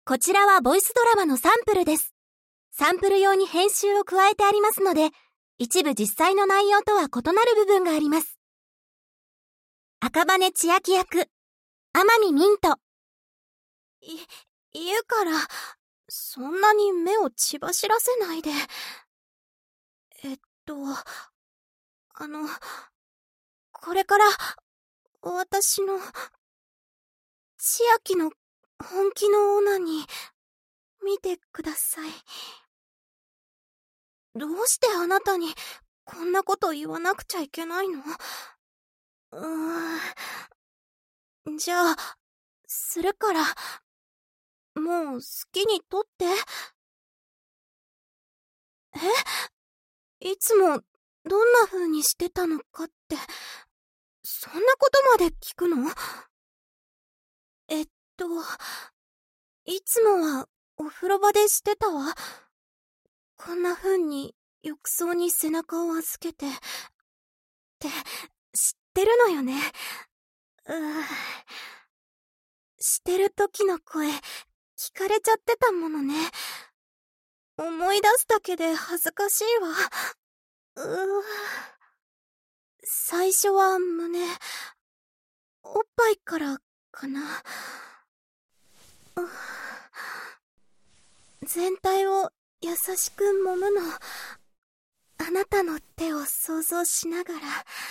こちらはボイスドラマのサンプルです。サンプル用に編集を加えてありますので、一部実際の内容とは異なる部分があります。赤羽千秋役、天海ミント。言うから、そんなに目を血走らせないで。これから、私の、千秋の本気のオナに、見てください。どうしてあなたに、こんなこと言わなくちゃいけないの？じゃあ、するから、もう好きにとって。いつもどんな風にしてたのかって、そんなことまで聞くの？いつもはお風呂場でしてたわ。こんな風に浴槽に背中を預けて、って知ってるのよね。してる時の声、聞かれちゃってたものね。思い出すだけで恥ずかしいわ。最初は胸、おっぱいからかな。全体を優しく揉むの。あなたの手を想像しながら、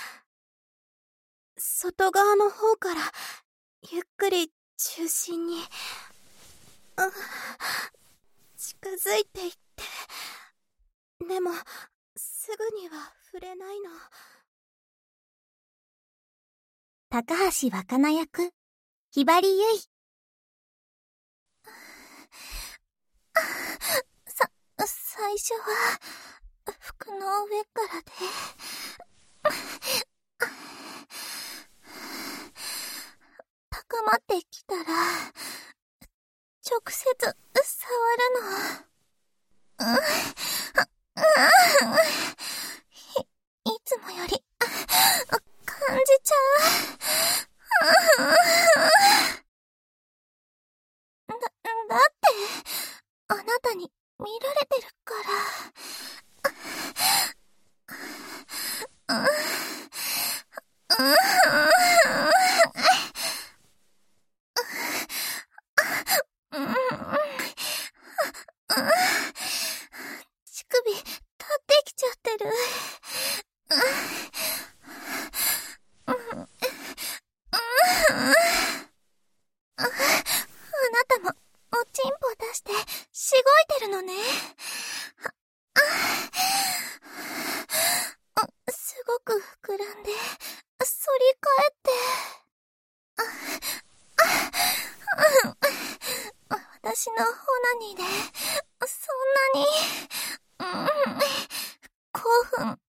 外側の方からゆっくり中心に近づいていって、でもすぐには触れないの。高橋若菜役、ひばりゆい。最初は服の上からで、高まってきたら直接触るの。いつもより感じちゃう。だってあなたに見られてるから。乳首立ってきちゃってる。あなたもおちんぽ出してしごいてるのね。すごく膨らんで反り返って私のオナニーでそんなに興奮